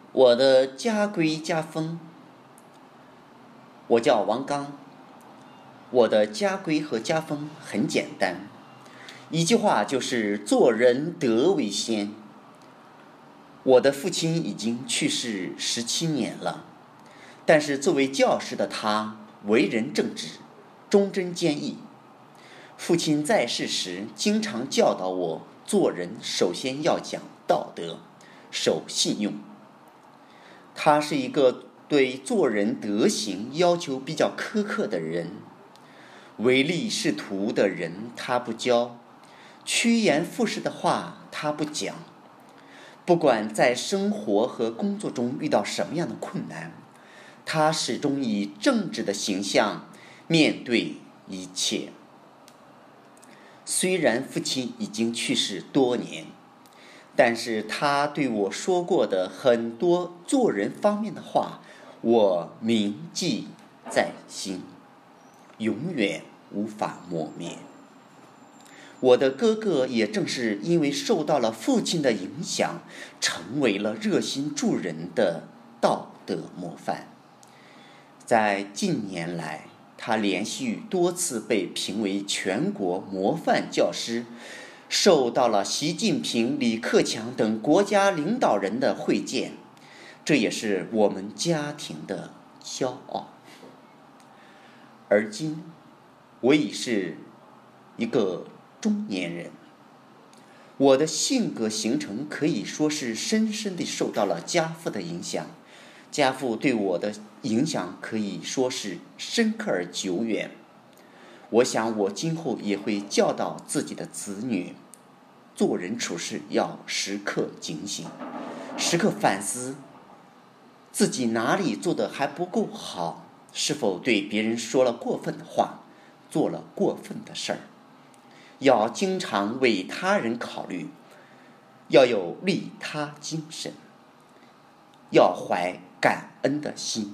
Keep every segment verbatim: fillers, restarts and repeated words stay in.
我的家规家风。我叫王刚，我的家规和家风很简单，一句话就是做人德为先。我的父亲已经去世十七年了，但是作为教师的他为人正直，忠贞坚毅。父亲在世时经常教导我，做人首先要讲道德，守信用。他是一个对做人德行要求比较苛刻的人，唯利是图的人他不教，趋炎附势的话他不讲。不管在生活和工作中遇到什么样的困难，他始终以正直的形象面对一切。虽然父亲已经去世多年，但是他对我说过的很多做人方面的话，我铭记在心，永远无法磨灭。我的哥哥也正是因为受到了父亲的影响，成为了热心助人的道德模范。在近年来，他连续多次被评为全国模范教师，受到了习近平、李克强等国家领导人的会见，这也是我们家庭的骄傲。而今，我已是一个中年人，我的性格形成可以说是深深地受到了家父的影响，家父对我的影响可以说是深刻而久远。我想我今后也会教导自己的子女，做人处事要时刻警醒，时刻反思自己哪里做得还不够好，是否对别人说了过分的话，做了过分的事儿。要经常为他人考虑，要有利他精神，要怀感恩的心。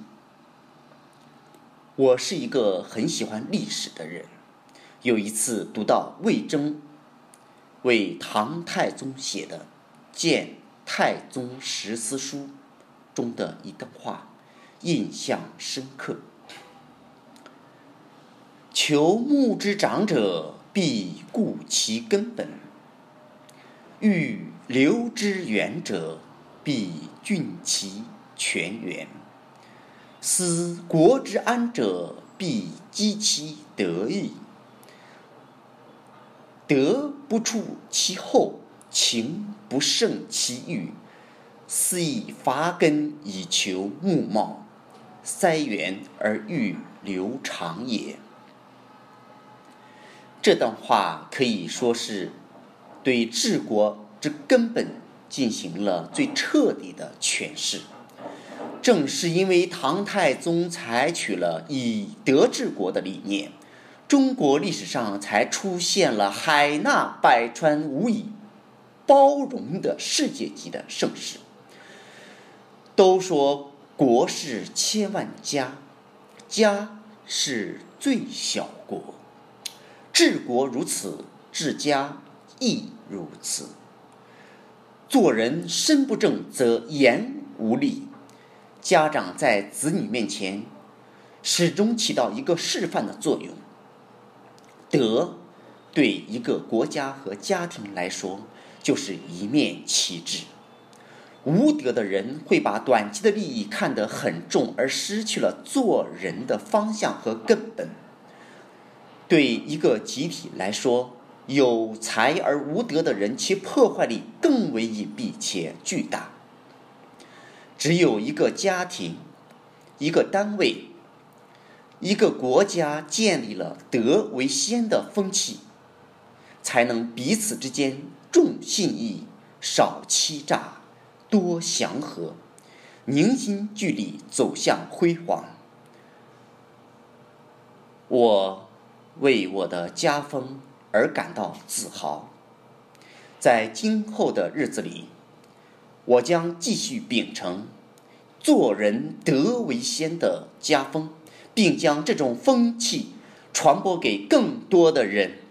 我是一个很喜欢历史的人，有一次读到魏征为唐太宗写的《谏太宗十思书》中的一段话，印象深刻。求木之长者，必固其根本；欲留之远者，必峻其泉源；思国之安者，必积其德义。德不出其后，情不胜其欲，斯以伐根以求木茂，塞源而欲流长也。这段话可以说是对治国之根本进行了最彻底的诠释。正是因为唐太宗采取了以德治国的理念，中国历史上才出现了海纳百川、无以包容的世界级的盛世。都说国是千万家，家是最小国。治国如此，治家亦如此。做人身不正则言无力。家长在子女面前始终起到一个示范的作用。德对一个国家和家庭来说就是一面旗帜。无德的人会把短期的利益看得很重，而失去了做人的方向和根本。对一个集体来说，有才而无德的人，其破坏力更为隐蔽且巨大。只有一个家庭、一个单位、一个国家建立了德为先的风气，才能彼此之间重信义、少欺诈、多祥和，凝心聚力走向辉煌。我为我的家风而感到自豪。在今后的日子里，我将继续秉承做人德为先的家风，并将这种风气传播给更多的人。